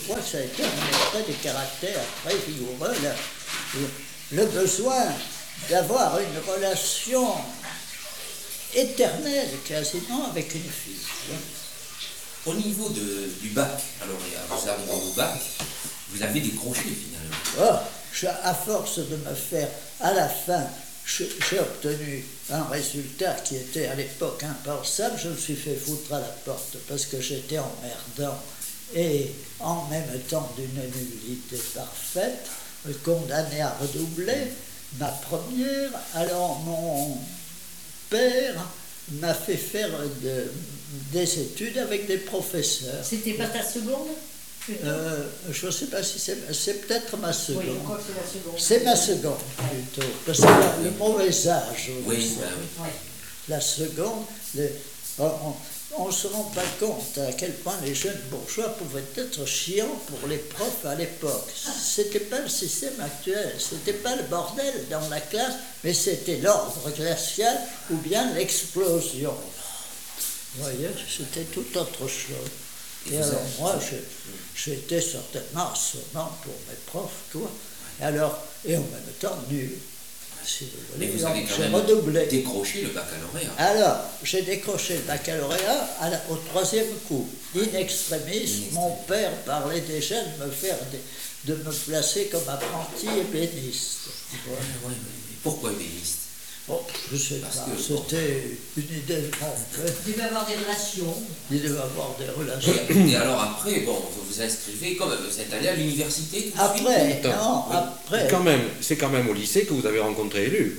crois que ça a été un trait de caractère très vigoureux, le besoin d'avoir une relation éternelle quasiment avec une fille. Au niveau du bac, alors vous arrivez au bac, vous avez décroché finalement. À force de me faire, à la fin, j'ai obtenu un résultat qui était à l'époque impensable. Je me suis fait foutre à la porte parce que j'étais emmerdant et en même temps d'une nullité parfaite, condamné à redoubler ma première. Alors mon père m'a fait faire des études avec des professeurs. C'était pas ta seconde? Je ne sais pas si c'est peut-être ma seconde. Oui, je crois que c'est la seconde. C'est ma seconde plutôt, parce que le mauvais âge. Oui. La seconde, on ne se rend pas compte à quel point les jeunes bourgeois pouvaient être chiants pour les profs à l'époque. C'était pas le système actuel, c'était pas le bordel dans la classe, mais c'était l'ordre glacial ou bien l'explosion. Vous voyez, c'était tout autre chose. Et alors moi, j'étais certainement assonnant pour mes profs, quoi. Et en même temps nul. Si vous voulez. Mais vous avez quand même redoublé. Décroché le baccalauréat. Alors, j'ai décroché le baccalauréat au troisième coup. In extremis, mon père parlait déjà de me placer comme apprenti ébéniste. Oui. Pourquoi ébéniste? Je ne sais pas, c'était une idée de mon père. Il devait avoir des relations. Il devait avoir des relations. Et alors après, vous vous inscrivez, vous êtes allé à l'université tout de suite? Après. C'est quand même au lycée que vous avez rencontré Élu.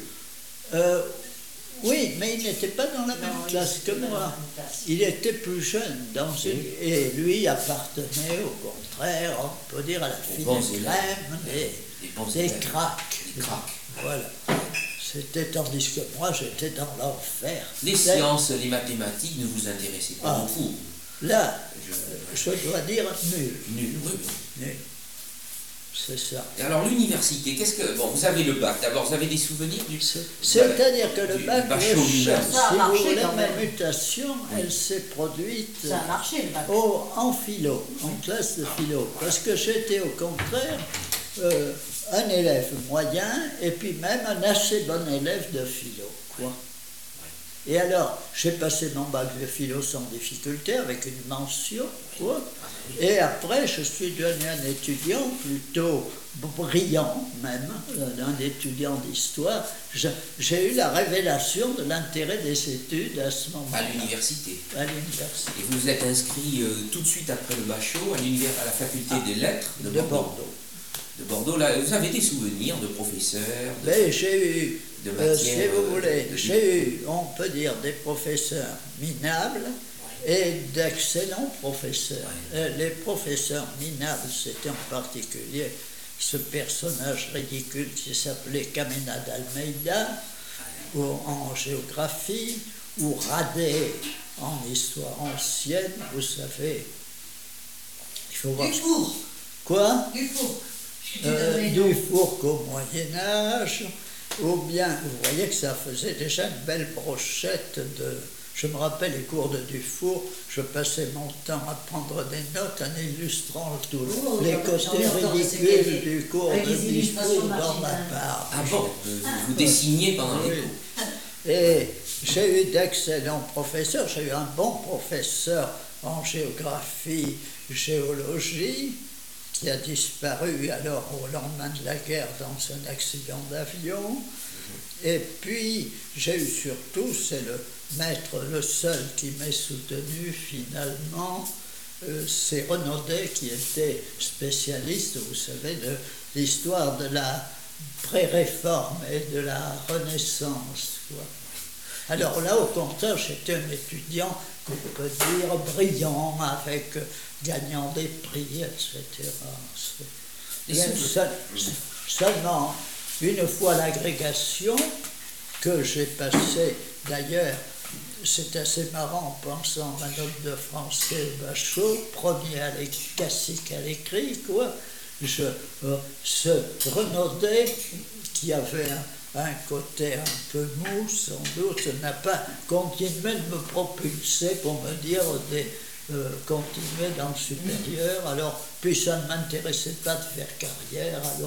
Oui, mais il n'était pas dans la même classe que moi. Il était plus jeune, et lui appartenait au contraire, on peut dire, à la fine crème, des cracks. Voilà. C'était tandis que moi, j'étais dans l'enfer. Les sciences, les mathématiques ne vous intéressaient pas beaucoup? Là, je dois dire nul. Nul, oui. Nul. C'est ça. Et alors l'université, vous avez le bac, d'abord vous avez des souvenirs du... C'est-à-dire que le bac, si vous voulez, ma mutation, elle s'est produite ça a marché, le bac. En philo, en classe de philo, parce que j'étais au contraire un élève moyen et puis même un assez bon élève de philo, quoi. Et alors, j'ai passé mon bac de philo sans difficulté, avec une mention, quoi. Et après, je suis devenu un étudiant plutôt brillant, même, un étudiant d'histoire. J'ai eu la révélation de l'intérêt des études à ce moment-là. À l'université. À l'université. Et vous vous êtes inscrit tout de suite après le Bachot à la faculté des lettres de Bordeaux. De Bordeaux, là, vous avez des souvenirs de professeurs? Mais j'ai eu, de matière, si vous voulez, j'ai eu, on peut dire, des professeurs minables et d'excellents professeurs. Les professeurs minables, c'était en particulier ce personnage ridicule qui s'appelait Camena d'Almeida, ou en géographie, ou Radet en histoire ancienne, vous savez. Il faut voir. Dufour. Quoi? Dufour. Dufour qu'au Moyen-Âge, ou bien, vous voyez que ça faisait déjà une belle brochette de... Je me rappelle les cours de Dufour, je passais mon temps à prendre des notes en illustrant les côtés ridicules du cours de Dufour dans ma part. Ah bon, vous dessiniez pendant les cours. Et j'ai eu d'excellents professeurs, j'ai eu un bon professeur en géographie, géologie, qui a disparu alors au lendemain de la guerre dans un accident d'avion. Et puis, j'ai eu surtout, c'est le maître, le seul qui m'ait soutenu finalement, c'est Renaudet qui était spécialiste, vous savez, de l'histoire de la pré-réforme et de la Renaissance, quoi. Alors là, au contraire, j'étais un étudiant qu'on peut dire brillant, avec gagnant des prix, etc. Seulement, une fois l'agrégation, que j'ai passé, d'ailleurs, c'est assez marrant en pensant à ma note de français Bachot, premier classique à l'écrit, quoi. Ce Renaudet, qui avait un côté un peu mou, sans doute, n'a pas continué de me propulser pour me dire continuer dans le supérieur. Alors, puis ça ne m'intéressait pas de faire carrière, alors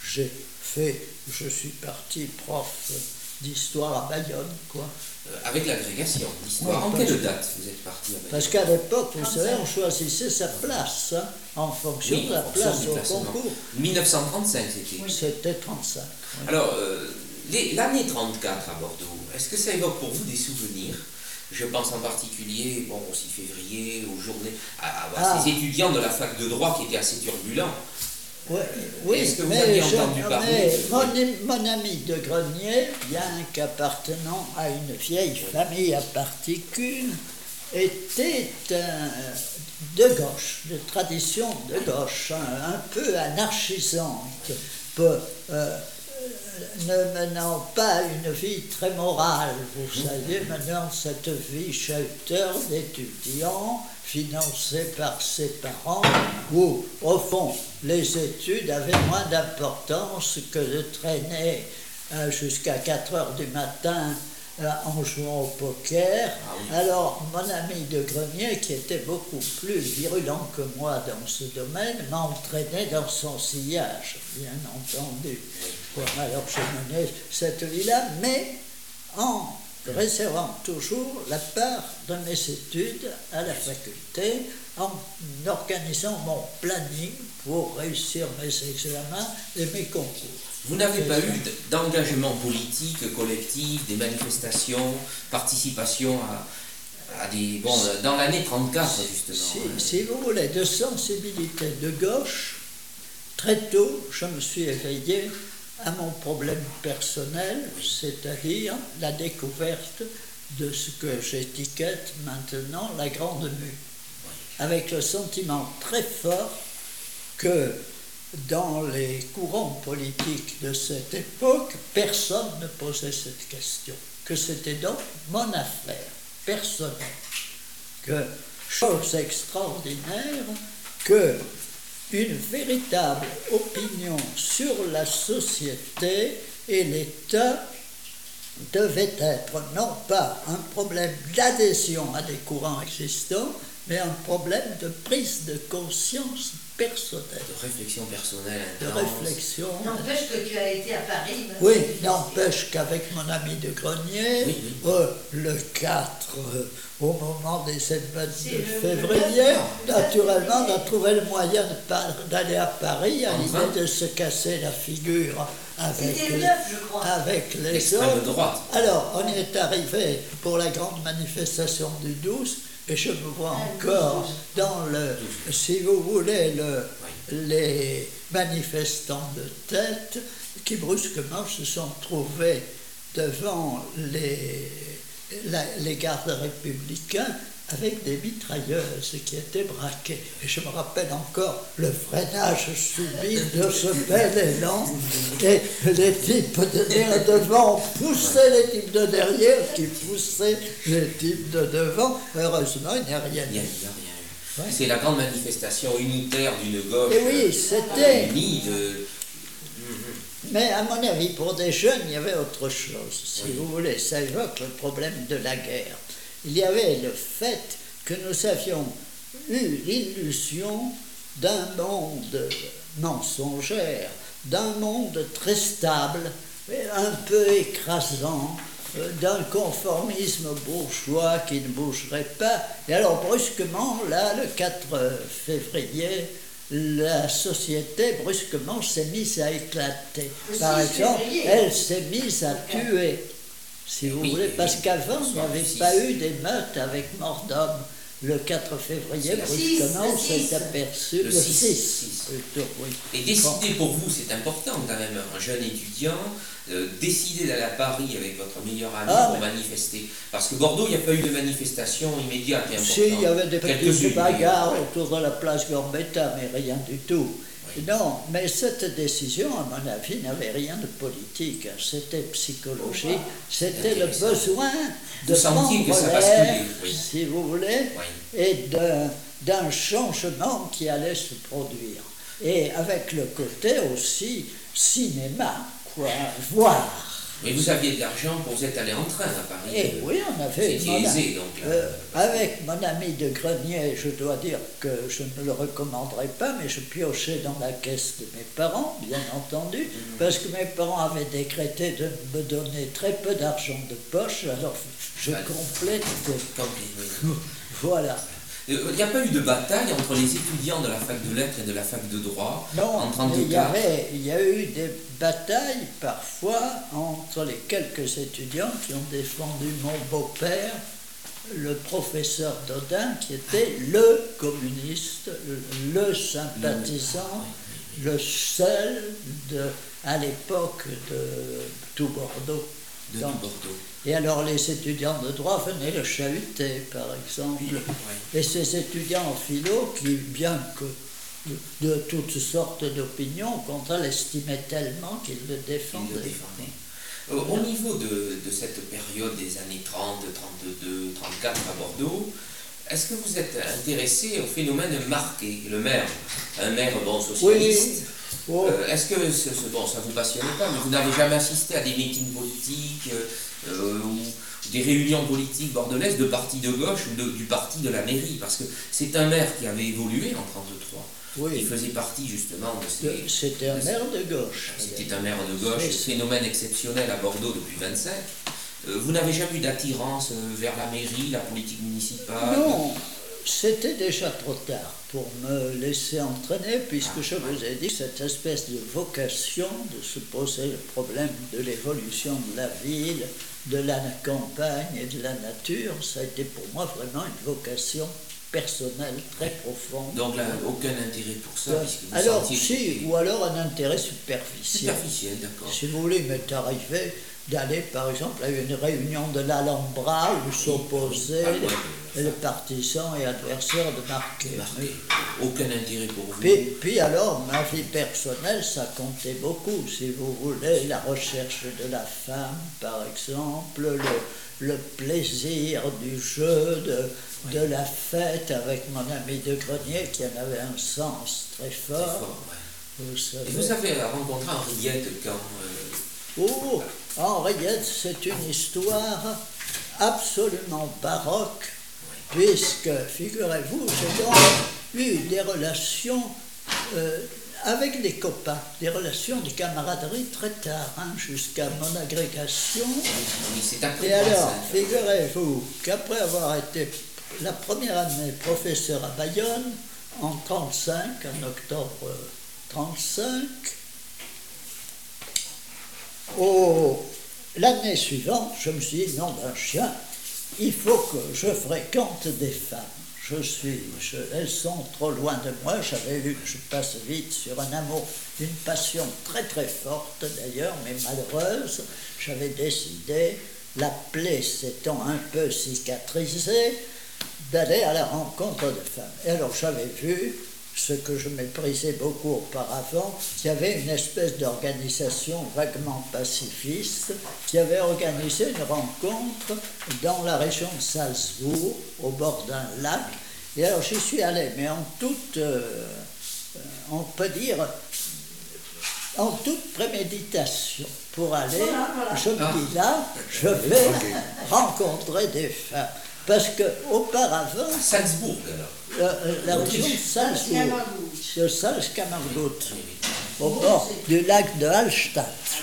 je suis parti prof d'histoire à Bayonne, quoi. Avec l'agrégation d'histoire, en Ouais, quelle date vous êtes parti à Parce qu'à l'époque, vous savez, on choisissait sa place, hein, en fonction Oui, de la en fonction place du au classement. concours. 1935, c'était. C'était 35. oui. Alors, l'année 34 à Bordeaux, est-ce que ça évoque pour vous des souvenirs? Je pense en particulier, bon, au 6 février, aux journées, à ces étudiants de la fac de droit qui étaient assez turbulents. Ouais, oui, Est-ce que vous mais aviez entendu parler mon ami de Grenier, bien qu'appartenant à une vieille famille à particules, était de gauche, de tradition de gauche, un peu anarchisante, ne menant pas une vie très morale, vous savez, menant cette vie shelter d'étudiant, financé par ses parents, où, au fond, les études avaient moins d'importance que de traîner jusqu'à 4 heures du matin en jouant au poker. Alors, mon ami de Grenier, qui était beaucoup plus virulent que moi dans ce domaine, m'a entraîné dans son sillage, bien entendu. Alors, je menais cette vie-là, mais en réservant toujours la part de mes études à la faculté, en organisant mon planning pour réussir mes examens et mes concours. Vous n'avez pas eu d'engagement politique, collectif, des manifestations, participation à des... Bon, dans l'année 34, justement. Si vous voulez, de sensibilité de gauche, très tôt, je me suis éveillé à mon problème personnel, c'est-à-dire la découverte de ce que j'étiquette maintenant la grande mue, avec le sentiment très fort que dans les courants politiques de cette époque, personne ne posait cette question, que c'était donc mon affaire personnelle, que, chose extraordinaire, que une véritable opinion sur la société et l'État devait être non pas un problème d'adhésion à des courants existants, mais un problème de prise de conscience personnelle. De réflexion personnelle De intense. réflexion. N'empêche que tu as été à Paris. Oui, n'empêche qu'avec mon ami de Grenier, le 4, au moment des événements de février, naturellement, on a trouvé le moyen d'aller à Paris à l'idée de se casser la figure C'était le 9, je crois. avec les L'extrême autres. droite. Alors, on y est arrivé pour la grande manifestation du 12, et je me vois encore dans si vous voulez, les manifestants de tête qui brusquement se sont trouvés devant les gardes républicains avec des mitrailleuses qui étaient braquées. Et je me rappelle encore le freinage subit de ce bel élan, et les types de devant poussaient les types de derrière, qui poussaient les types de devant. Heureusement, il n'y a rien Il n'y a eu. rien eu. Ouais. C'est la grande manifestation unitaire d'une gauche Et oui, c'était... unie Mais à mon avis, pour des jeunes, il y avait autre chose. Si vous voulez, ça évoque le problème de la guerre. Il y avait le fait que nous avions eu l'illusion d'un monde mensongère, d'un monde très stable, un peu écrasant, d'un conformisme bourgeois qui ne bougerait pas. Et alors brusquement, là, le 4 février, la société brusquement s'est mise à éclater. Par exemple, elle s'est mise à tuer, si vous voulez, parce qu'avant, il n'y avait pas eu d'émeute avec mort d'homme. Le 4 février, brusquement, on s'est aperçu, le 6 plutôt, oui. Et décider pour vous, c'est important quand même, un jeune étudiant, décider d'aller à Paris avec votre meilleur ami pour manifester. Parce que Bordeaux, il n'y a pas eu de manifestation immédiate et importante. Si, il y avait des petites bagarres autour de la place Gambetta, mais rien du tout. Oui. Non, mais cette décision, à mon avis, n'avait rien de politique. C'était psychologique, c'était le besoin de prendre l'air, si vous voulez, et d'un changement qui allait se produire. Et avec le côté aussi cinéma, quoi, voir. Mais vous aviez de l'argent pour vous être allé en train à Paris. Et oui, on avait... C'était aisé, donc. Avec mon ami de grenier, je dois dire que je ne le recommanderais pas, mais je piochais dans la caisse de mes parents, bien entendu, parce que mes parents avaient décrété de me donner très peu d'argent de poche, alors je complète. Voilà. Il n'y a pas eu de bataille entre les étudiants de la fac de lettres et de la fac de droit non, en 1934? Il y a eu des batailles parfois entre les quelques étudiants qui ont défendu mon beau-père, le professeur Dodin, qui était le communiste, le sympathisant, le seul à l'époque de tout Bordeaux. De tout Bordeaux. Et alors les étudiants de droit venaient le chahuter, par exemple. Oui. Et ces étudiants en philo, qui, bien que de toutes sortes d'opinions, au contraire, l'estimaient tellement qu'ils le défendaient. Au niveau de cette période des années 30, 32, 34 à Bordeaux, est-ce que vous êtes intéressé au phénomène marqué? Le maire, un maire socialiste. Oui. Oh. Est-ce que ça ne vous passionnait pas, mais vous n'avez jamais assisté à des meetings politiques ou des réunions politiques bordelaises de partis de gauche ou du parti de la mairie? Parce que c'est un maire qui avait évolué en 1933. Oui. Il faisait partie justement de ces... C'était un maire de gauche. C'était un maire de gauche, phénomène exceptionnel à Bordeaux depuis 25. Vous n'avez jamais eu d'attirance vers la mairie, la politique municipale? Non, c'était déjà trop tard pour me laisser entraîner, puisque je vous ai dit cette espèce de vocation de se poser le problème de l'évolution de la ville, de la campagne et de la nature, ça a été pour moi vraiment une vocation personnelle très profonde. Donc là, aucun intérêt pour ça, puisque vous alors, sentiez... ou alors un intérêt superficiel. Superficiel, d'accord. Si vous voulez, il m'est arrivé d'aller par exemple à une réunion de l'Alhambra où s'opposaient les partisans et adversaires de Marquet. Aucun intérêt pour vous. Puis alors, ma vie personnelle, ça comptait beaucoup, si vous voulez, la recherche de la femme, par exemple, le plaisir du jeu, de la fête avec mon ami de grenier qui en avait un sens très fort. Vous savez. Et vous avez rencontré Henriette quand... Oh, Henriette, c'est une histoire absolument baroque, puisque, figurez-vous, j'ai donc eu des relations avec des copains, des relations de camaraderie très tard, jusqu'à mon agrégation. Et alors, figurez-vous qu'après avoir été la première année professeur à Bayonne, en 1935, en octobre 1935, l'année suivante, je me suis dit, nom d'un chien, il faut que je fréquente des femmes. Elles sont trop loin de moi, j'avais vu que je passe vite sur un amour, une passion très très forte d'ailleurs, mais malheureuse. J'avais décidé, la plaie s'étant un peu cicatrisée, d'aller à la rencontre de femmes. Et alors j'avais vu ce que je méprisais beaucoup auparavant, qu'il y avait une espèce d'organisation vaguement pacifiste qui avait organisé une rencontre dans la région de Salzbourg, au bord d'un lac. Et alors j'y suis allé, mais en toute, on peut dire, en toute préméditation. Pour aller, je me dis là, je vais rencontrer des femmes. Parce qu'auparavant, Salzbourg, la région de Salzbourg, sur Salzkammergut, au bord du lac de Hallstatt.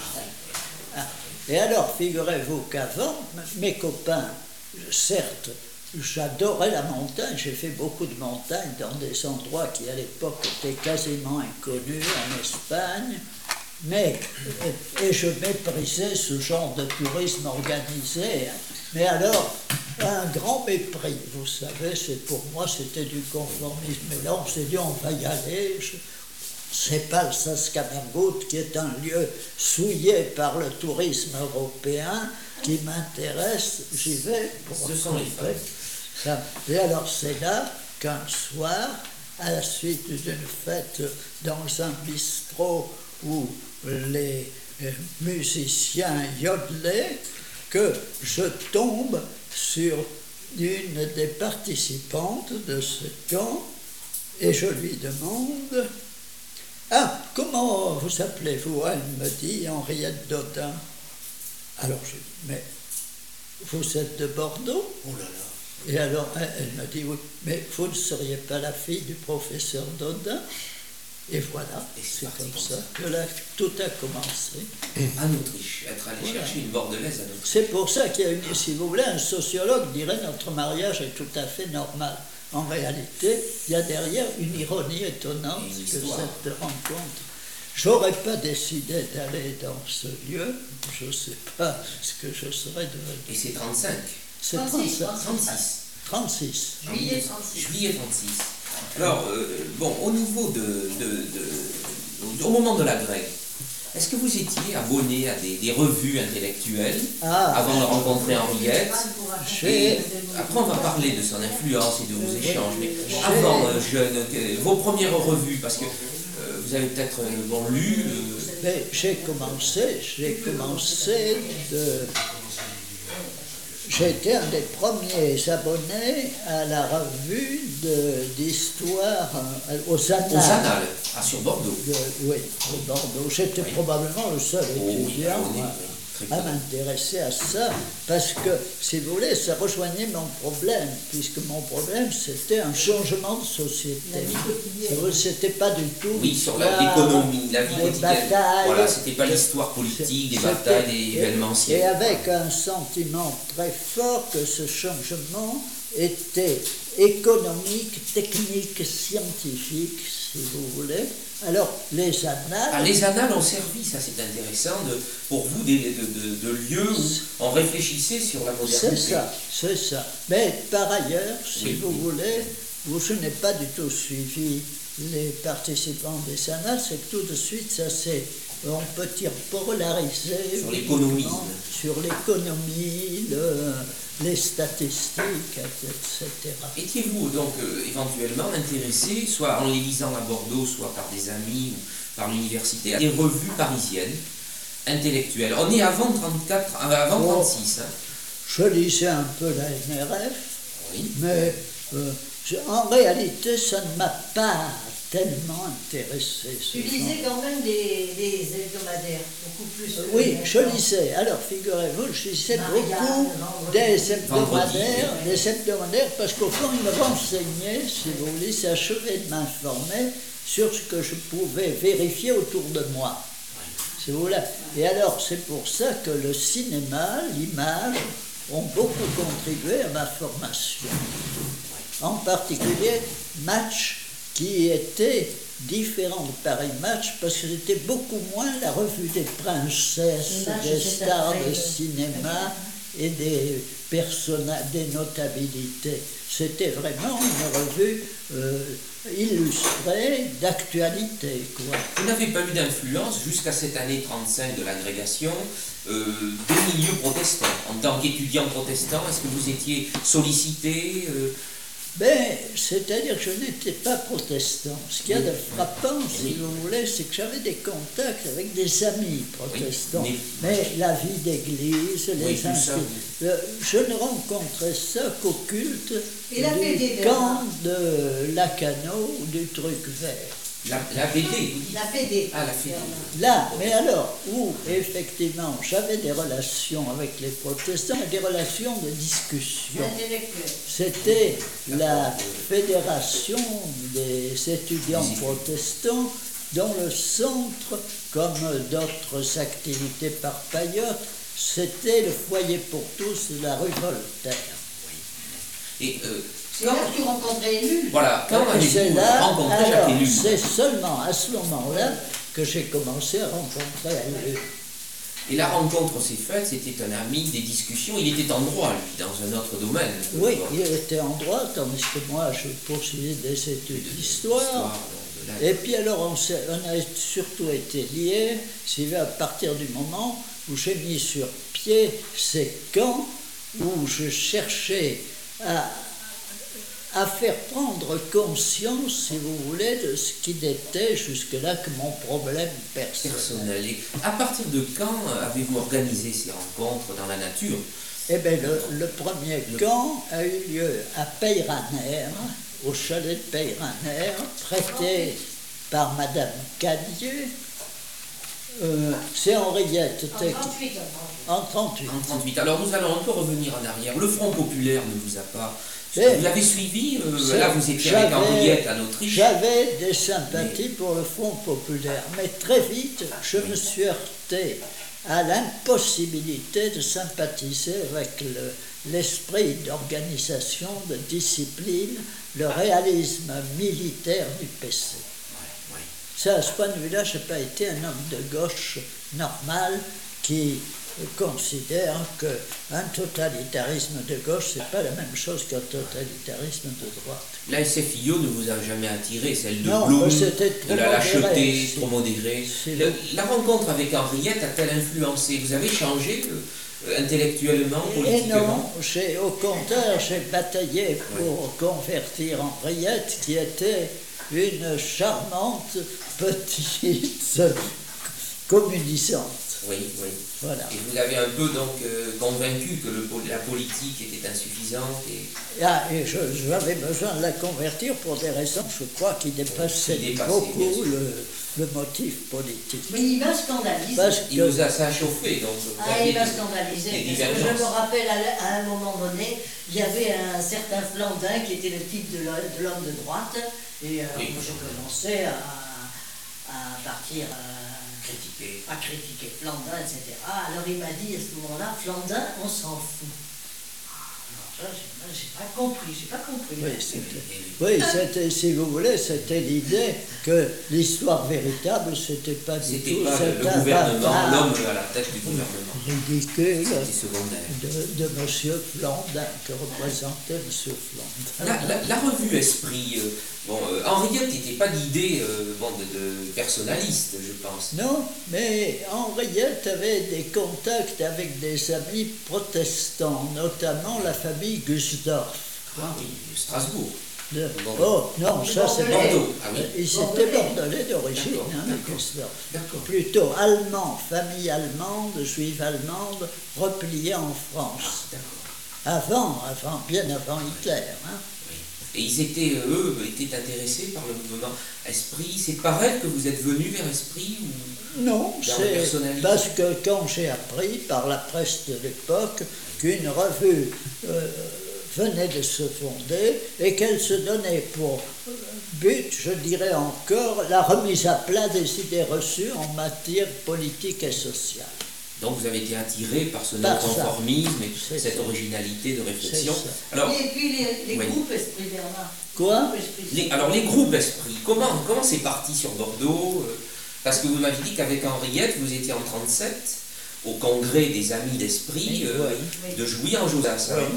Et alors, figurez-vous qu'avant, mes copains, certes, j'adorais la montagne, j'ai fait beaucoup de montagnes dans des endroits qui à l'époque étaient quasiment inconnus en Espagne, et je méprisais ce genre de tourisme organisé. Mais alors, un grand mépris, vous savez, pour moi c'était du conformisme. Mais là on s'est dit on va y aller. C'est pas le Salzkammergut qui est un lieu souillé par le tourisme européen qui m'intéresse, j'y vais pour rencontrer ça. Et alors c'est là qu'un soir, à la suite d'une fête dans un bistrot où les musiciens yodelaient, que je tombe sur une des participantes de ce camp et je lui demande « Ah, comment vous appelez-vous » Elle me dit « Henriette Dodin ». Alors je dis, mais vous êtes de Bordeaux? Oh là là. Et alors elle me dit, oui, mais vous ne seriez pas la fille du professeur Dodin? Et voilà, Et c'est c'est parti comme comme ça ça. que là, tout a commencé. En Autriche, être allé Voilà. chercher une bordelaise en Autriche. C'est pour ça qu'il y a une, si vous voulez, un sociologue dirait notre mariage est tout à fait normal. En réalité, il y a derrière une ironie étonnante Et une que histoire. cette rencontre. J'aurais pas décidé d'aller dans ce lieu, je ne sais pas ce que je serais devenu. Et c'est 35. C'est 36, 36. 36. Juillet 36. Juillet 36. Alors, bon, au niveau au moment de la grève, est-ce que vous étiez abonné à des revues intellectuelles avant de rencontrer Henriette? Et après, on va parler de son influence et de vos échanges. Mais avant, jeune, vos premières revues, parce que vous avez peut-être lu. Mais j'ai commencé de... J'ai été un des premiers abonnés à la revue d'histoire aux Annales. Aux Annales, sur Bordeaux. Oui, au Bordeaux. J'étais probablement le seul étudiant très à bien. m'intéresser à ça, parce que, si vous voulez, ça rejoignait mon problème, puisque mon problème, c'était un changement de société. C'était pas du tout Oui, sur l'économie, la vie les quotidienne. batailles. Voilà, c'était pas l'histoire politique, des batailles, des événementiels. Et avec un sentiment très fort que ce changement était économique, technique, scientifique, si vous voulez. Alors, les annales... Ah, les annales ont servi, ça c'est intéressant, pour vous, de lieu où on réfléchissait sur la modernité. C'est ça. Mais par ailleurs, si Oui, vous oui. voulez, je n'ai pas du tout suivi les participants des annales, c'est que tout de suite, ça s'est, on peut dire, polarisé. Sur l'économie. Sur l'économie, les statistiques, etc. Étiez-vous donc éventuellement intéressé, soit en les lisant à Bordeaux, soit par des amis ou par l'université, à des revues parisiennes intellectuelles? On est avant 34, avant 36. Hein. Je lisais un peu la NRF, Oui. mais en réalité, ça ne m'a pas tellement intéressé. Tu lisais quand même des hebdomadaires, beaucoup plus. que Oui, les je maintenant. lisais. Alors, figurez-vous, je lisais Marianne, beaucoup Vendredi. des hebdomadaires, parce qu'au fond, ils me renseignaient, si vous voulez, s'achevaient de m'informer sur ce que je pouvais vérifier autour de moi. Si vous voulez. Et alors, c'est pour ça que le cinéma, l'image, ont beaucoup contribué à ma formation. En particulier, Match, qui était différent de Paris Match, parce que c'était beaucoup moins la revue des princesses, Match, des c'est stars après, de cinéma et des personnages, des notabilités. C'était vraiment une revue illustrée d'actualité, quoi. Vous n'avez pas eu d'influence jusqu'à cette année 35 de l'agrégation des milieux protestants. En tant qu'étudiant protestant, est-ce que vous étiez sollicité Ben, c'est-à-dire que je n'étais pas protestant. Ce qu'il y a de frappant, si Oui. vous voulez, c'est que j'avais des contacts avec des amis protestants. Oui, Mais la vie d'église, Oui, les tout ça, je ne rencontrais ça qu'au culte Et la BD, du camp de Lacanau ou du truc vert. la BD, oui. La PD. Ah, la FED. Là, mais alors, où effectivement j'avais des relations avec les protestants et des relations de discussion. Intellectuel. C'était la fédération des étudiants protestants dont le centre, comme d'autres activités parpaillotes, c'était le foyer pour tous de la rue Voltaire. Et C'est là que tu rencontrais élu. voilà, quand C'est avez-vous là, rencontré Jacques alors, Ellul? c'est seulement à ce moment-là que j'ai commencé à rencontrer Ellul. Et la rencontre s'est faite, c'était un ami, des discussions, il était en droit, lui, dans un autre domaine. Oui, il était en droit, tandis que moi, je poursuivais des études d'histoire. Et puis alors, on a surtout été liés, c'est à partir du moment où j'ai mis sur pied ces camps, où je cherchais à faire prendre conscience, si vous voulez, de ce qui n'était jusque-là que mon problème personnel. personnel. Et à partir de quand avez-vous organisé ces rencontres dans la nature? Eh bien, le premier camp a eu lieu à Peyraner, au chalet de Peyraner, prêté par Madame Cadieux, C'est Henriette. En 38, En 38. En 38. Alors nous allons un peu revenir en arrière. Le Front populaire ne vous a pas... Mais- vous l'avez suivi là vous étiez avec Henriette en Autriche. J'avais des sympathies pour le Front populaire, mais très vite, je me suis heurté à l'impossibilité de sympathiser avec l'esprit d'organisation, de discipline, le réalisme militaire du PC. Ouais, ouais. Ça, à ce point de vue-là, je n'ai pas été un homme de gauche normal qui considère qu'un totalitarisme de gauche, c'est pas la même chose qu'un totalitarisme de droite. La SFIO ne vous a jamais attiré, celle de Non, Blum, c'était de trop la modéré, lâcheté, c'est- trop modérée. c'est La rencontre avec Henriette a-t-elle influencé? Vous avez changé intellectuellement, Et non, politiquement? au contraire, j'ai bataillé pour convertir Henriette, qui était une charmante petite communisante. Oui, oui. Voilà. Et vous avez un peu donc convaincu que la politique était insuffisante Et j'avais besoin de la convertir pour des raisons, je crois, qui dépassaient Qui dépassaient, beaucoup bien sûr. le motif politique. Mais il m'a scandalisé. Parce il que vous a, ça a chauffé, donc vous Ah, aviez il m'a des scandalisé. Parce que je divergences. me rappelle à un moment donné, il y avait un certain Flandin qui était le type de l'homme de droite. Et Oui, moi, j'ai commencé à partir critiqué. à critiquer Flandin, etc. Alors il m'a dit à ce moment-là, Flandin, on s'en fout. Alors ça, j'ai pas compris. oui, c'était, si vous voulez, c'était l'idée que l'histoire véritable, c'était pas du C'était tout pas cet le gouvernement, avatar l'homme à la tête du gouvernement. ridicule C'était secondaire. de M. Flandin, que représentait M. Flandin. La revue Esprit, Henriette n'était pas d'idée de personnaliste, je pense. Non, mais Henriette avait des contacts avec des amis protestants, notamment la famille Gusdorf. Ah oui, Strasbourg. Oh, non, ça c'est Bordelais. Bordeaux. Ah oui. Ils étaient bordelais d'origine, D'accord, les d'accord. Gusdorf. D'accord. Plutôt allemand, famille allemande, juive allemande, repliée en France. D'accord. Bien avant Hitler. Hein. Oui. Et eux, étaient intéressés par le mouvement Esprit. C'est par elle que vous êtes venu vers Esprit ou... Non, Dans la c'est personnalité. parce que quand j'ai appris par la presse de l'époque qu'une revue venait de se fonder et qu'elle se donnait pour but, je dirais encore, la remise à plat des idées reçues en matière politique et sociale. Donc vous avez été attiré par ce Par ça. non-conformisme et C'est cette ça. originalité de réflexion. C'est ça. Alors, Et puis les Oui. groupes Esprit Bernard. Quoi? les groupes Esprit, comment c'est parti sur Bordeaux Parce que vous m'avez dit qu'avec Henriette, vous étiez en 1937 au congrès des Amis d'Esprit Oui. de Jouy en Josas. Oui.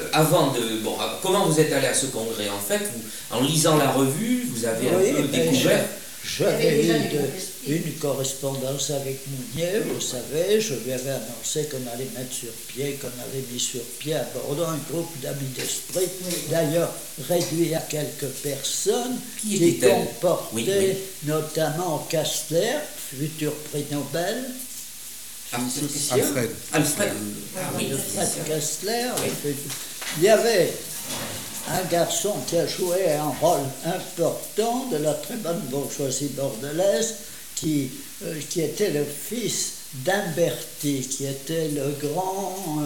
Comment vous êtes allé à ce congrès? En fait, en lisant la revue, vous avez un peu mais découvert. j'avais Il y avait eu déjà des groupes Esprit. une correspondance avec Mounier, vous savez, je lui avais annoncé qu'on allait qu'on avait mis sur pied à Bordeaux un groupe d'amis d'esprit, d'ailleurs réduit à quelques personnes, Qui qui était-elle? comportait Oui, oui. notamment Kastler, futur prix Nobel, physicien. Alfred. Ah oui, le Fred physicien. Kastler. Il y avait un garçon qui a joué un rôle important de la très bonne bourgeoisie bordelaise, qui était le fils d'Imberti, qui était le grand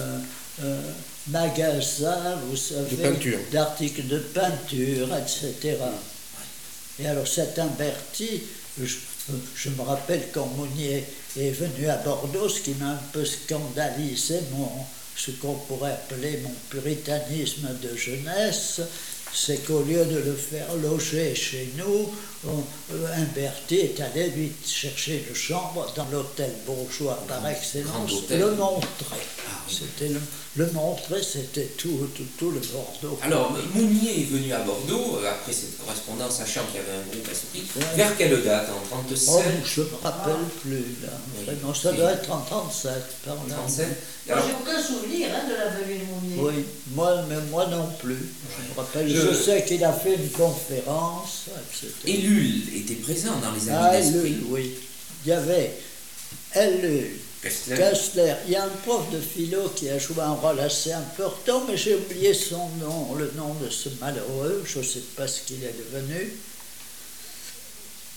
magasin, vous savez, peinture. d'articles de peinture, etc. Et alors cet Imberti, je me rappelle quand Mounier est venu à Bordeaux, ce qui m'a un peu scandalisé, ce qu'on pourrait appeler mon puritanisme de jeunesse, c'est qu'au lieu de le faire loger chez nous, Imberti est allé lui chercher une chambre dans l'hôtel bourgeois par excellence, grand hôtel. le Montré. Ah oui. C'était le Montré, c'était tout le Bordeaux. Alors, Mounier est venu à Bordeaux, après cette correspondance, sachant qu'il y avait un groupe Esprit. Ouais. Vers quelle date? En 1937? Je ne me rappelle plus, là. Oui. Vraiment, ça doit être en 37, par là. 37? Moi, Alors, j'ai aucun souvenir de la venue de Mounier. Oui, moi non plus. Je me rappelle, Je- je sais qu'il a fait une conférence, etc. Ellul était présent dans les Amis d'Esprit. oui. Il y avait Ellul, Kastler. Kastler. Il y a un prof de philo qui a joué un rôle assez important, mais j'ai oublié son nom, le nom de ce malheureux, je ne sais pas ce qu'il est devenu.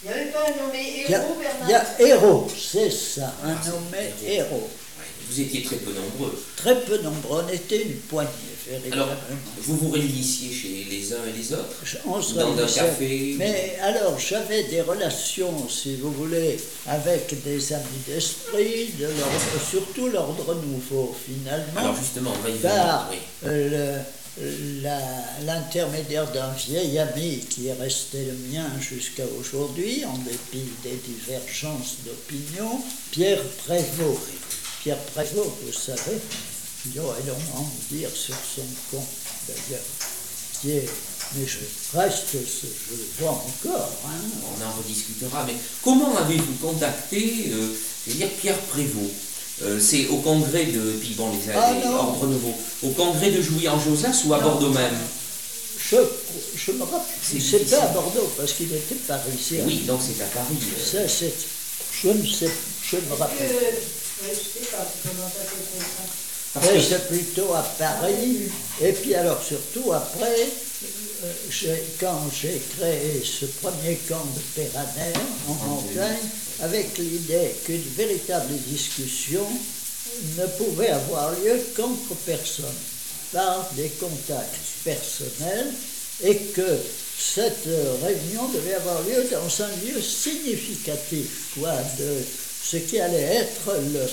Il n'y avait pas un nommé Il y a, héros, il y a Bernard? héros, c'est ça, un c'est nommé héros. héros. Ouais. Vous étiez très peu nombreux. Très peu nombreux, on était une poignée, véritablement. Alors, vous vous réunissiez chez les uns et les autres On se dans un réunissait. café? Mais alors, j'avais des relations, si vous voulez, avec des amis d'esprit, surtout l'ordre nouveau, finalement, Alors justement, on va y par venir. Oui. l'intermédiaire d'un vieil ami qui est resté le mien jusqu'à aujourd'hui, en dépit des divergences d'opinion, Pierre Prévost. Pierre Prévost, vous savez, il aurait longuement à dire sur son compte, d'ailleurs, qui est, mais je reste, je le vois encore. Hein. On en rediscutera, mais comment avez-vous contacté, je veux dire, Pierre Prévost? C'est au congrès de, puis bon, les ordres nouveaux, au congrès de Jouy-en-Josas ou à Bordeaux même? Je me rappelle, c'est pas à Bordeaux, parce qu'il était parisien. Oui, donc c'est à Paris. Ça, je ne sais, je me rappelle. Je sais pas comment ça s'est fait ça. Parce Mais que c'est plutôt à Paris. Et puis alors surtout après, quand j'ai créé ce premier camp de Péranère en montagne, avec l'idée qu'une véritable discussion ne pouvait avoir lieu qu'entre personnes, par des contacts personnels, et que cette réunion devait avoir lieu dans un lieu significatif, quoi, de ce qui allait être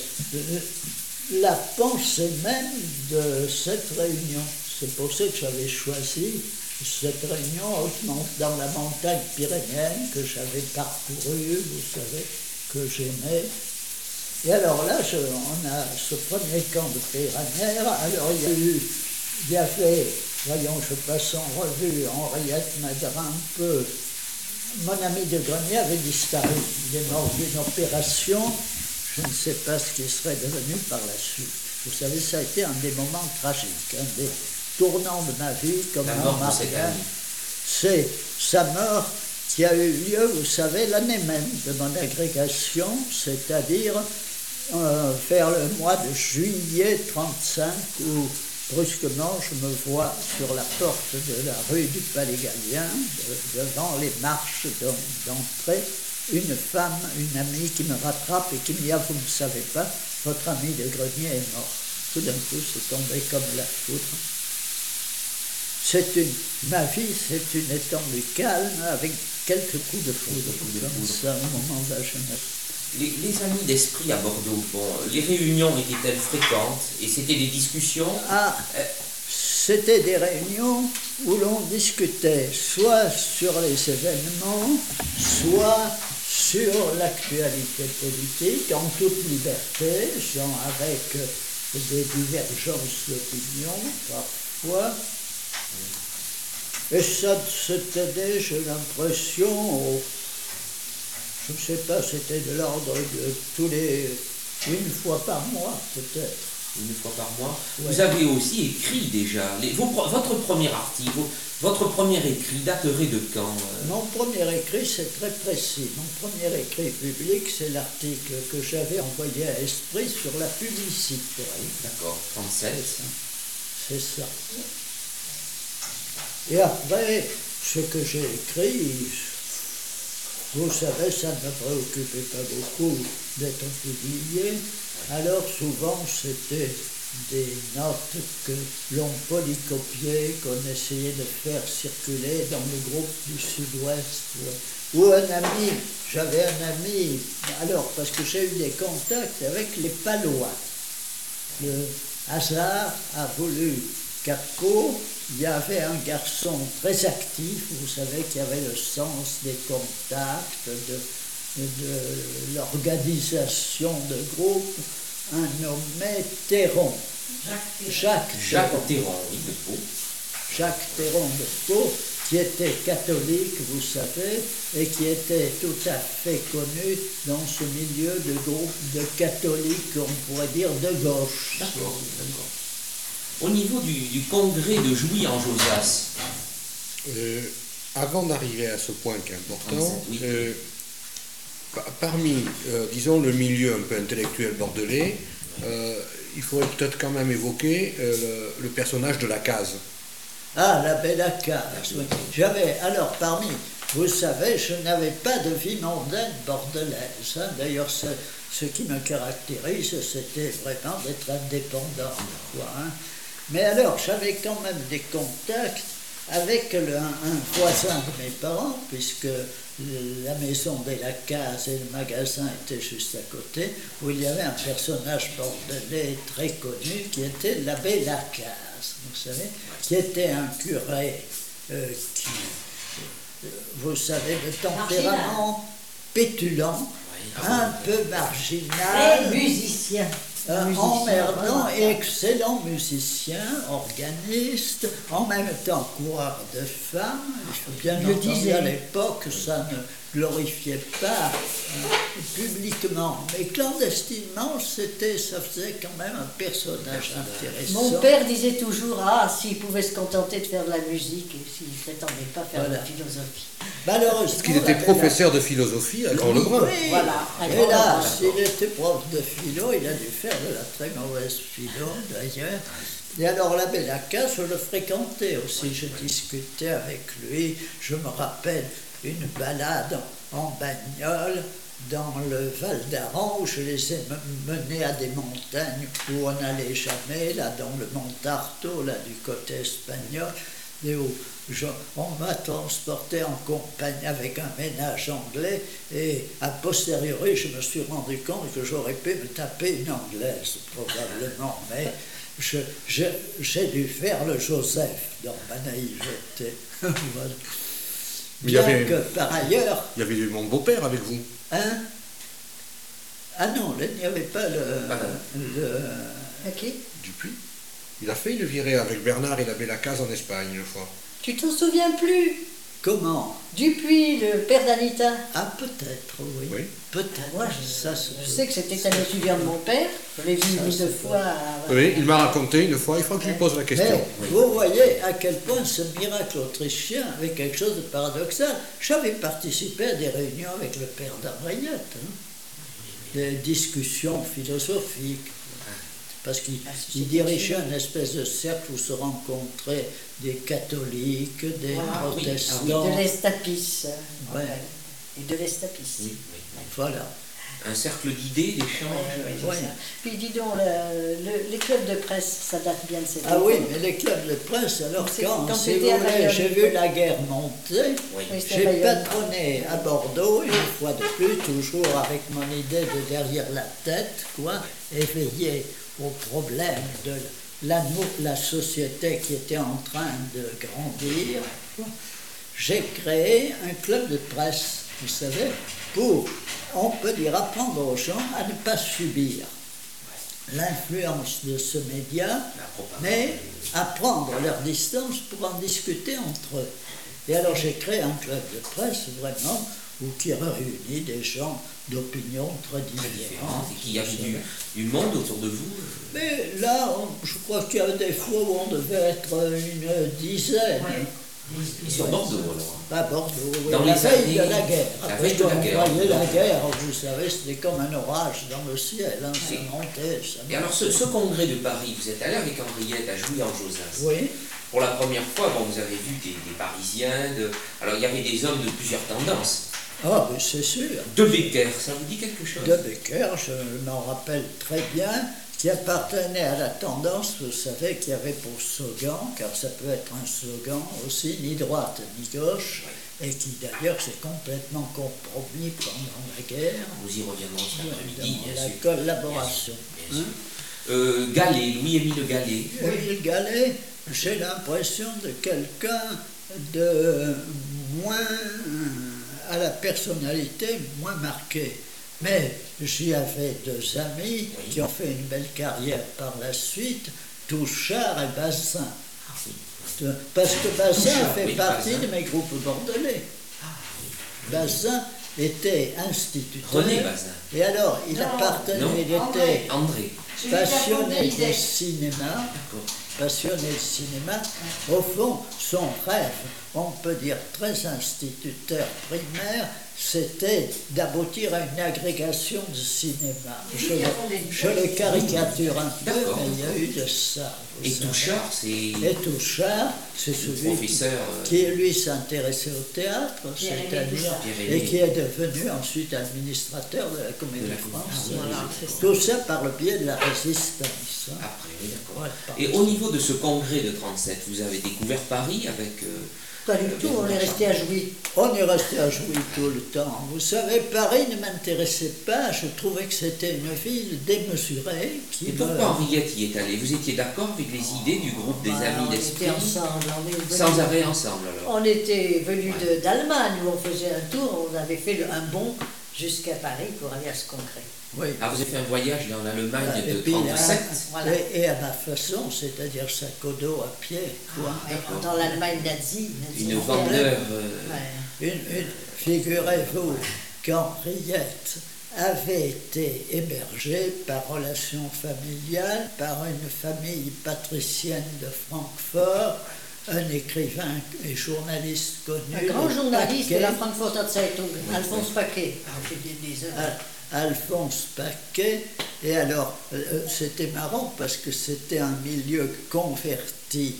la pensée même de cette réunion. C'est pour ça que j'avais choisi cette réunion dans la montagne pyrénéenne que j'avais parcourue, vous savez, que j'aimais. Et alors là, on a ce premier camp de Péranère. Alors il y avait, voyons, je passe en revue, Henriette Madrin un peu. Mon ami de Grenier avait disparu. Il est mort d'une opération. Je ne sais pas ce qui serait devenu par la suite. Vous savez, ça a été un des moments tragiques, un des tournants de ma vie, comme mon mariage. C'est sa mort qui a eu lieu, vous savez, l'année même de mon agrégation, c'est-à-dire vers le mois de juillet 35, où brusquement je me vois sur la porte de la rue du Palais Gallien, devant les marches d'entrée, une femme, une amie qui me rattrape et qui me dit « Ah, vous ne savez pas, votre ami de Grenier est mort. » Tout d'un coup, c'est tombé comme la foudre. Ma vie, c'est une étendue calme avec quelques coups de foudre, comme ça, au moment de la jeunesse. Les amis d'esprit à Bordeaux, bon, les réunions étaient-elles fréquentes et c'était des discussions? C'était des réunions où l'on discutait soit sur les événements, soit sur l'actualité politique, en toute liberté, avec des divergences d'opinion parfois. Et ça se tenait, j'ai l'impression, je ne sais pas, c'était de l'ordre de une fois par mois peut-être. Une fois par mois. Ouais. Vous avez aussi écrit déjà. Votre premier article, votre premier écrit daterait de quand? Mon premier écrit, c'est très précis. Mon premier écrit public, c'est l'article que j'avais envoyé à Esprit sur la publicité. Oui, d'accord, 37. C'est ça. Et après, ce que j'ai écrit, vous savez, ça ne me préoccupait pas beaucoup d'être publié. Alors souvent, c'était des notes que l'on polycopiait, qu'on essayait de faire circuler dans le groupe du Sud-Ouest. Ou un ami, j'avais un ami, alors parce que j'ai eu des contacts avec les Palois. Le hasard a voulu qu'Arco, il y avait un garçon très actif, vous savez, qui avait le sens des contacts, de l'organisation de groupe, un nommé Théron. Jacques Théron, oui, de Pau. Jacques Théron de Pau, qui était catholique, vous savez, et qui était tout à fait connu dans ce milieu de groupe de catholiques, on pourrait dire de gauche. D'accord, d'accord. Au niveau du congrès de Jouy-en-Josas. Avant d'arriver à ce point qui est important, oui. Parmi, disons, le milieu un peu intellectuel bordelais, il faudrait peut-être quand même évoquer le personnage de Lacaze. Ah, la belle Lacaze, oui. J'avais, alors, parmi vous savez, je n'avais pas de vie mondaine bordelaise. Hein. D'ailleurs, ce qui me caractérise, c'était vraiment d'être indépendant. Quoi, hein. Mais alors, j'avais quand même des contacts avec un voisin de mes parents, puisque la maison des Lacaze et le magasin étaient juste à côté, où il y avait un personnage bordelais très connu qui était l'abbé Lacaze, vous savez, qui était un curé qui, vous savez, de tempérament pétulant, un peu marginal, Et musicien. emmerdant et excellent musicien, organiste, en même temps coureur de femmes. Bien entendu, à l'époque, ça ne glorifiait pas publiquement, mais clandestinement, ça faisait quand même un personnage intéressant. Mon père disait toujours, s'il pouvait se contenter de faire de la musique, et s'il ne prétendait pas faire de la philosophie. Malheureusement, Parce qu'il était professeur de philosophie à Grand-Lebrun. Oui, Voilà. hélas, s'il était prof de philo, il a dû faire de la très mauvaise philo d'ailleurs. Et alors l'abbé Lacaze, je le fréquentais aussi, je discutais avec lui, je me rappelle une balade en bagnole dans le Val d'Aran où je les ai menés à des montagnes où on n'allait jamais, là dans le Montarto, là du côté espagnol, et où on m'a transporté en compagnie avec un ménage anglais et a posteriori je me suis rendu compte que j'aurais pu me taper une anglaise probablement, mais j'ai dû faire le Joseph dans ma naïveté. Voilà. Bien que par ailleurs... Il y avait mon beau-père avec vous. Hein? Ah non, il n'y avait pas Qui? Dupuis. Il a fait une virée avec Bernard et l'abbé Lacaze en Espagne une fois. Tu t'en souviens plus? Comment? Dupuis, le père d'Anita. Ah, peut-être, oui. Oui. Peut-être. Moi, je sais que c'était un étudiant de mon père. Je l'ai vu une fois. Oui, il m'a raconté une fois, il faut que je lui pose la question. Mais vous voyez à quel point ce miracle autrichien avait quelque chose de paradoxal. J'avais participé à des réunions avec le père d'Arbriette, hein, des discussions philosophiques. Parce qu'il dirigeait une espèce de cercle où se rencontraient des catholiques, des protestants. De l'Estapis. Ouais. Et de l'Estapis. Oui. Voilà. Un cercle d'idées, d'échanges. Ouais. Puis dis donc, les clubs de presse, ça date bien de cette Ah époque. oui, mais les clubs de presse, alors quand si c'était vous à voulez, Bayonne. j'ai vu la guerre monter, Oui. j'ai patronné à Bordeaux, une fois de plus, toujours avec mon idée de derrière la tête, quoi, éveillé au problème de la société qui était en train de grandir. J'ai créé un club de presse, vous savez, pour, on peut dire, apprendre aux gens à ne pas subir l'influence de ce média, mais à prendre leur distance pour en discuter entre eux. Et alors j'ai créé un club de presse vraiment qui réunit des gens d'opinions très différentes. Et qu'il y avait du monde autour de vous. Mais là, je crois qu'il y a des fois où on devait être une dizaine. Et sur Bordeaux, alors. À Bordeaux, oui. Dans La les veille années- de la guerre. la Après, veille de la quand guerre. on voyait la guerre, vous savez, c'était comme un orage dans le ciel. Hein, ça montait, ça Et alors, ce congrès de Paris, vous êtes allé avec Henriette à Jouy-en-Josas. Oui. Pour la première fois, vous avez vu des Parisiens. Alors, il y avait des hommes de plusieurs tendances. Ah, mais c'est sûr. De Becker, ça vous dit quelque chose? De Becker, je m'en rappelle très bien, qui appartenait à la tendance, vous savez, qui avait pour slogan, car ça peut être un slogan aussi, ni droite ni gauche, et qui d'ailleurs s'est complètement compromis pendant la guerre. Nous y reviendrons cet après-midi, Dans bien la sûr. collaboration. Bien sûr. Gallet, Louis-Émile Gallet. Émile Gallet, j'ai l'impression de quelqu'un de moins, à la personnalité moins marquée. Mais j'y avais deux amis qui ont fait une belle carrière par la suite, Touchard et Bazin. Parce que Bazin fait partie de mes groupes bordelais. Bazin était instituteur. René Bazin. Et alors, il Non, appartenait, non, il était André. passionné de cinéma, passionné de cinéma. Au fond, son rêve, on peut dire très instituteur primaire, c'était d'aboutir à une agrégation de cinéma. Je le caricature un peu, D'accord. mais il y a eu de ça. vous Et savez. Touchard, c'est Et Touchard, c'est le celui professeur. qui, lui, s'intéressait au théâtre, Pierre-Aimé c'est-à-dire, Touchard. Pierre-Aimé. et qui est devenu ensuite administrateur de la Comédie De la Comédie Française. Voilà, c'est ça. Tout ça par le biais de la résistance. hein. Après, oui, d'accord. Ouais, par- Et au niveau de ce congrès de 37, vous avez découvert Paris avec. Pas du tout, on est resté à Jouy. On est resté à Jouy tout le temps. Vous savez, Paris ne m'intéressait pas. Je trouvais que c'était une ville démesurée. Qui Et pourquoi Henriette y est allée? Vous étiez d'accord avec les idées du groupe des Bah, amis on d'esprit? était ensemble. On est venus- Sans arrêt ensemble alors. On était venus d'Allemagne où on faisait un tour, on avait fait un bond jusqu'à Paris pour aller à ce congrès. Oui. Ah, vous avez fait un voyage dans l'Allemagne Et de puis, 37. Voilà. et à ma façon, c'est-à-dire sac au dos à pied. Quoi. Ouais, dans l'Allemagne nazie. Une vendeur. Ouais. Figurez-vous qu'Henriette avait été hébergée par relation familiale par une famille patricienne de Francfort, un écrivain et journaliste connu. Un grand le journaliste de Paquet, la Frankfurter Zeitung, Alphonse Paquet. J'ai des heures. Alphonse Paquet. Et alors, c'était marrant parce que c'était un milieu converti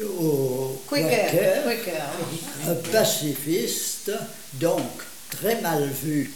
au Quaker, oui. pacifiste, donc très mal vu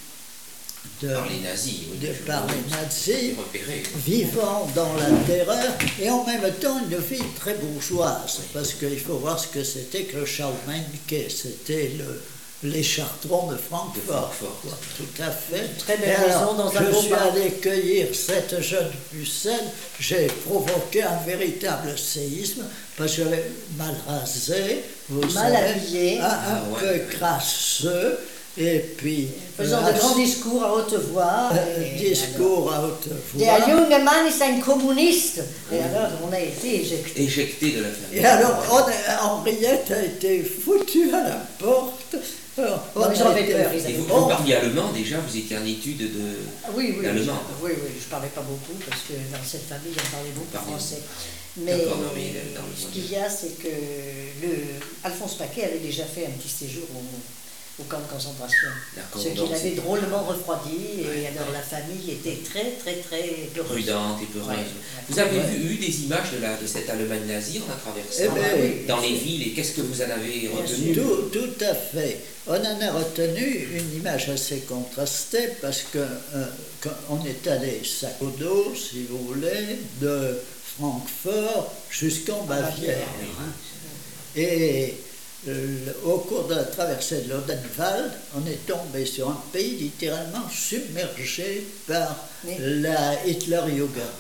Par les nazis, oui. par les nazis, Repéré. vivant dans la terreur et en même temps une vie très bourgeoise, parce qu'il faut voir ce que c'était que le Schaumennke, c'était les chartrons de Francfort. Quoi, tout à fait. Très belle Et alors, maison dans un je beau suis parc. allé cueillir cette jeune pucelle, j'ai provoqué un véritable séisme, parce que j'avais mal rasé, vous Mal savez, habillé. un ouais, peu ouais. crasseux, et puis... Faisant de grands discours à haute voix. et discours à haute Der voix. junge Mann ist ein Kommunist. Et alors, on a été éjectés. Éjecté de la famille. Et alors, Henriette a été foutue à la porte. Alors, Non, on ils avaient était- peur, ils Et avaient vous, peur. vous parliez allemand déjà, vous étiez en étude de. Oui, L'allemand. oui, je parlais pas beaucoup parce que dans cette famille, on parlait beaucoup Pardon. français. Mais D'accord, non, mais dans le ce monde. qu'il y a, c'est que Alphonse Paquet avait déjà fait un petit séjour au camp de concentration. D'accord, Ce qui donc l'avait c'est- drôlement refroidi. Et alors la famille était très, très, très peureuse. Prudente et peureuse. Ouais. Vous avez Ouais. eu des images de cette Allemagne nazie, on a traversé Eh ben, oui. dans les villes, et qu'est-ce que vous en avez retenu? Tout à fait. On en a retenu une image assez contrastée parce que quand on est allé sac au dos, si vous voulez, de Francfort jusqu'en Bavière. hein. Et au cours de la traversée de l'Odenwald, on est tombé sur un pays littéralement submergé par Oui. la Hitlerjugend.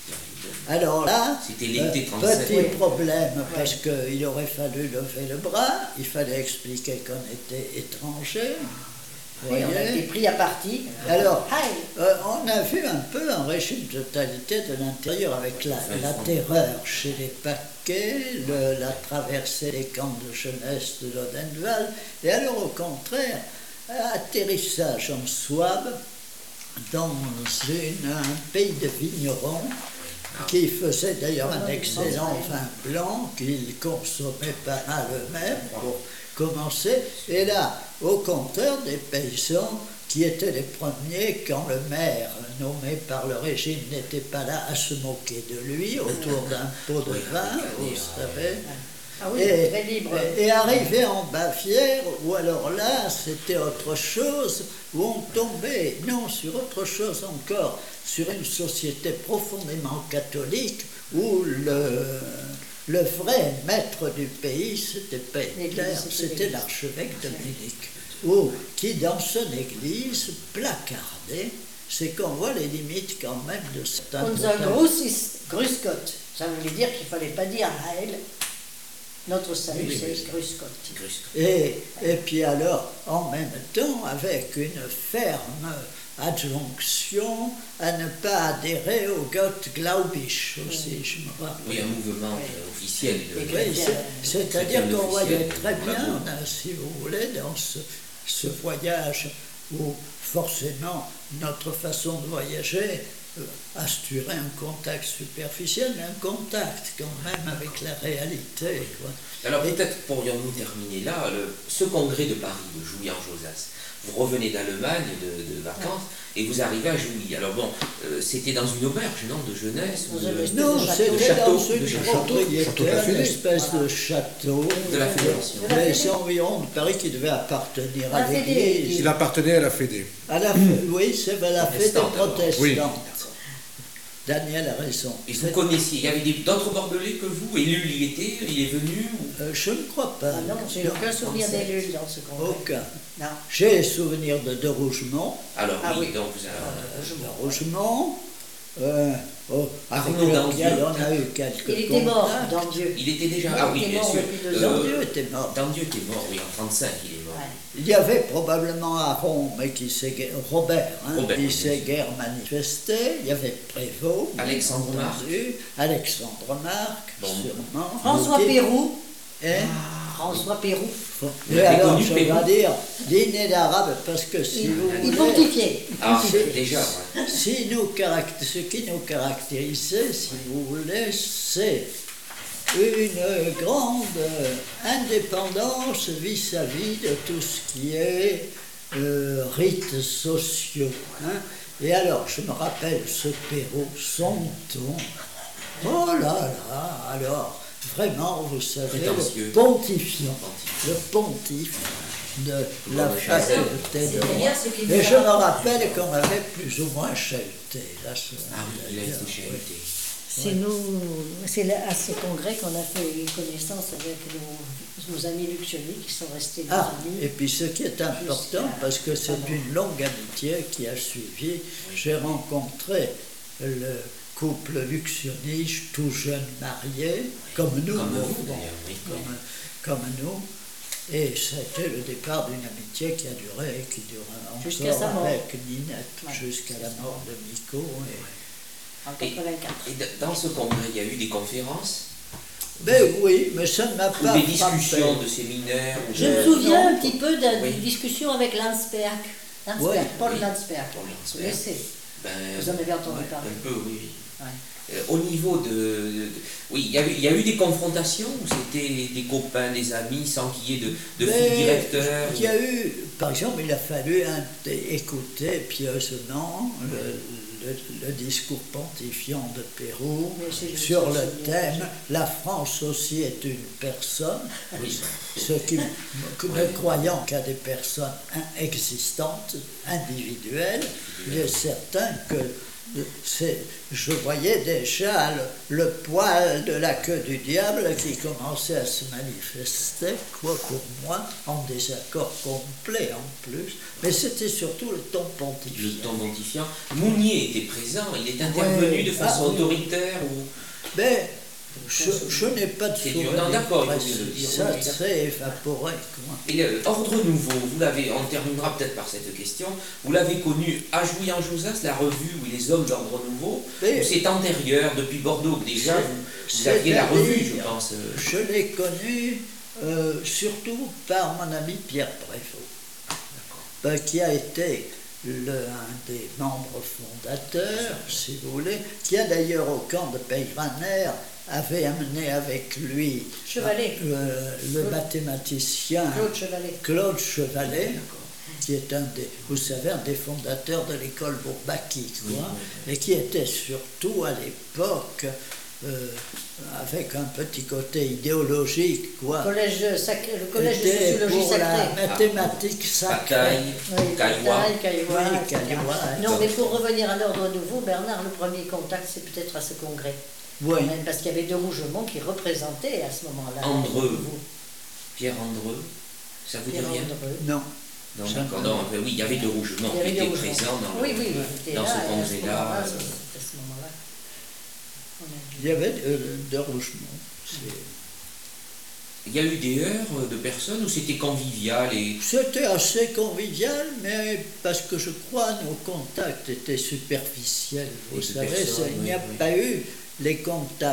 Alors là, C'était l'été 37. petit Oui. problème, parce qu'il aurait fallu lever le bras, il fallait expliquer qu'on était étranger. vous Et on a voyez. été pris à partie. Alors, Hi. on a vu un peu un régime de totalité de l'intérieur avec la terreur chez les Paquets, la traversée des camps de jeunesse de l'Odenwald, et alors au contraire, atterrissage en Souabe dans un pays de vignerons qui faisait d'ailleurs un excellent vin blanc qu'ils consommaient pas mal eux-mêmes pour commencer. Et là, au contraire, des paysans qui étaient les premiers quand le maire nommé par le régime n'était pas là à se moquer de lui autour d'un pot de vin, vous savez. Ah oui, Et, très libre. et arrivé en Bavière, où alors là, c'était autre chose, où on tombait, non, sur autre chose encore, sur une société profondément catholique, où le vrai maître du pays, c'était pas Hitler, L'église, c'était c'était l'archevêque de Munich, qui dans son église placardait, c'est qu'on voit les limites quand même de certains... Unser Gruß ist Grüß Gott. Ça voulait dire qu'il ne fallait pas dire Heil. Notre salut, Oui, c'est oui. Grüß Gott. Et puis alors, en même temps, avec une ferme adjonction à ne pas adhérer au Gottgläubig aussi, je me rappelle. Oui, un mouvement officiel. Et De... Oui, c'est-à-dire Chrétien qu'on voyait officiel, très on l'a bien, vu. on a, si vous voulez, dans ce voyage où forcément, notre façon de voyager assurait un contact superficiel, mais un contact quand même avec la réalité, quoi. Alors peut-être pourrions-nous terminer là, ce congrès de Paris, de Jouy-en-Josas. Vous revenez d'Allemagne de vacances et vous arrivez à Jouy. Alors bon, c'était dans une auberge, non, de jeunesse ou de... Non, c'était château, dans une de château, propriété, une espèce de château de la Fédération. des environs de Paris qui devait appartenir à La Fédé. l'église. Il appartenait à la Fédé. Oui, c'est la fête des Protestante, alors. protestantes. Oui. Daniel a raison. Et vous connaissiez, il y avait d'autres Bordelais que vous, et lui, il y était, il est venu ou... Je ne crois pas. Ah non, j'ai aucun souvenir d'élu dans ce congrès. Aucun. Non. J'ai souvenir de Rougemont. Alors Ah oui, oui. donc vous avez... De Rougemont. Avec Arnaud lequel Dandieu. on a eu quelques Il était mort contacts. dans Dieu. Il était déjà... Non, Ah il oui, était bien mort sûr. depuis 2 ans. Dandieu était mort. Dandieu était mort, oui, en 35 il est mort. Ouais. Il y avait probablement Aron, mais qui s'est Robert, Robert, qui oui, s'est bien sûr. guère manifesté. Il y avait Prévost, bien Alexandre entendu, Alexandre Marc, Bon. sûrement. François Gautier. Pérou. Hein? François Pérou. Vous Et avez alors, connu je Pérou vais dire, dîner d'arabe, parce que si vous Il voulez, pontifiait. Ah, C'est- déjà, ouais. ce qui nous caractérisait, si vous voulez, c'est une grande indépendance vis-à-vis de tout ce qui est rites sociaux. Hein. Et alors, je me rappelle ce Pérou, son ton. Oh là là, alors, vraiment, vous savez, Prétentieux. le pontifiant, le pontife de la Comme Chazelle. faculté de C'est droit. d'ailleurs ce qui Et nous je me a- rappelle qu'on avait plus ou moins chahuté. Là, Ah oui, il a été chahuté. C'est nous, c'est à ce congrès qu'on a fait connaissance avec nos amis luxionniques qui sont restés des Ah, amis. et puis ce qui est important, parce que c'est une longue amitié qui a suivi, j'ai rencontré le couple luxionniste, tout jeune marié, comme nous, Comme au vous, fond, d'ailleurs, oui. comme nous. Et ça a été le départ d'une amitié qui a duré, qui durera Jusqu'à sa encore mort. avec Ninette, Ouais. jusqu'à la mort de Nico. En 84. Et dans ce congrès, il y a eu des conférences Mais oui, mais ça ne m'a ou pas des discussions frappé. de séminaires ou Je de... me souviens non. un petit peu d'une Oui. discussion avec Landsberg. Oui, Paul oui. Landsberg. Paul Vous Landsberg. connaissez. Ben, Vous en avez entendu ouais, parler. un peu, oui. Ouais. Au niveau oui, il y a eu des confrontations où c'était des copains, des amis, sans qu'il y ait de fil Mais directeur. il y a eu, par exemple, il a fallu écouter pieusement le discours pontifiant de Pérou Mais c'est sur juste le ce thème « La France aussi est une personne Oui. ». Ce qui, ne croyant qu'à des personnes existantes, individuelles, il est certain que je voyais déjà le poil de la queue du diable qui commençait à se manifester, quoi pour moi, en désaccord complet en plus, mais c'était surtout le ton Le pontifiant. temps pontifiant. Mounier était présent, il est intervenu Ouais. de façon Ah, oui. autoritaire ou... Mais je n'ai pas de C'est dur. souvenir Non, d'accord, il faut précis. bien le dire, Ça oui. s'est évaporé, quoi. Et Ordre Nouveau, vous l'avez, on terminera peut-être par cette question, vous l'avez connu à Jouy-en-Josas, la revue où les hommes d'Ordre Nouveau, Mais- ou c'est antérieur, depuis Bordeaux, déjà, vous aviez la C'est-à-dire, revue, je pense. Je l'ai connu surtout par mon ami Pierre Prévost, qui a été un des membres fondateurs, si vous voulez, qui a d'ailleurs au camp de Peyraner avait amené avec lui Chevalet. le mathématicien Claude Chevalet. Claude Chevalet, qui est vous savez, un des fondateurs de l'école Bourbaki, quoi, et qui était surtout à l'époque avec un petit côté idéologique, quoi. Le collège de était sociologie pour la sacrée. mathématique sacrée. Bataille, Oui, Caillois. Caillois, Oui, etc. Caillois, Non, mais pour revenir à l'ordre nouveau, Bernard, le premier contact, c'est peut-être à ce congrès. Oui. Même parce qu'il y avait de Rougemont qui représentaient à ce moment-là. Andreux. l'ordre nouveau. Pierre Andreux, ça vous dit Pierre rien? Andreux. Non. Non, d'accord, non, oui, il y avait de Rougemont Il y qui avait de était Rougemont. présent dans, Oui, oui, il était dans là, ce et à ce congrès-là. moment-là, c'était à ce moment-là. On a vu. Il y avait de Rougemont. Il y a eu des heures de personnes où c'était convivial et... C'était assez convivial, mais parce que je crois nos contacts étaient superficiels. Vous Et de savez, personnes, il n'y a oui. pas eu les contacts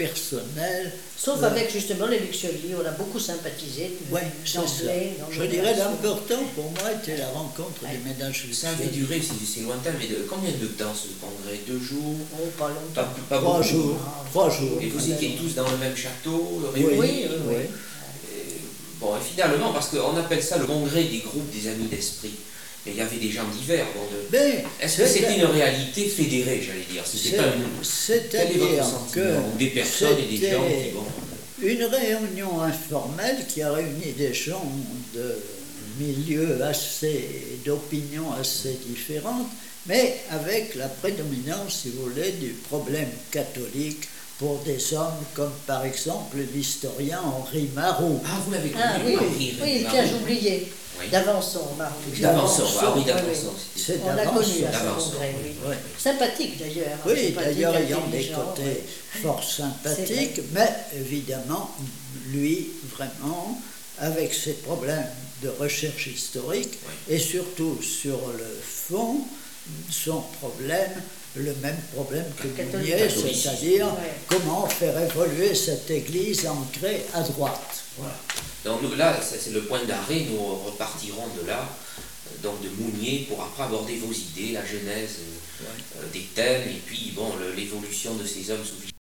personnel. Sauf avec justement les Luxury, on a beaucoup sympathisé. Oui, c'est ça. Je dirais l'important pour moi était la rencontre des ménages Ça avait Luxury. duré, c'est lointain, mais combien de temps ce congrès? 2 jours? Oh, pas longtemps. Pas 3 beaucoup. jours. 3 jours. Et vous étiez tous dans le même château, Oui, réunis? oui. Bon, et finalement, parce qu'on appelle ça le congrès des groupes des amis d'esprit, mais il y avait des gens divers. Mais Est-ce que c'était une réalité fédérée, j'allais dire? C'était pas une... Quel est votre c'est-à-dire sentiment? Ou des personnes et des gens qui vont... une réunion informelle qui a réuni des gens de milieux assez, d'opinions assez différentes, mais avec la prédominance, si vous voulez, du problème catholique pour des hommes comme par exemple l'historien Henri Marot. Ah, vous l'avez connu, Ah oui, Henri oui, Marot. tiens, j'oubliais. Oui. D'Avançon, Marot. D'Avançon, ah oui, oui, d'Avançon. oui. C'est On l'a connu à ce d'Avançon, congrès, oui. oui. Sympathique d'ailleurs. Oui, sympathique, d'ailleurs ayant des intelligent, côtés oui. fort C'est sympathiques, mais évidemment, lui, vraiment, avec ses problèmes de recherche historique, et surtout sur le fond, son problème, le même problème que Catholique. Mounier, Catholique. c'est-à-dire Ouais. comment faire évoluer cette église ancrée à droite. Voilà. Donc nous, là, c'est le point d'arrêt, nous repartirons de là, donc de Mounier, pour après aborder vos idées, la genèse des thèmes, et puis bon, l'évolution de ces hommes sous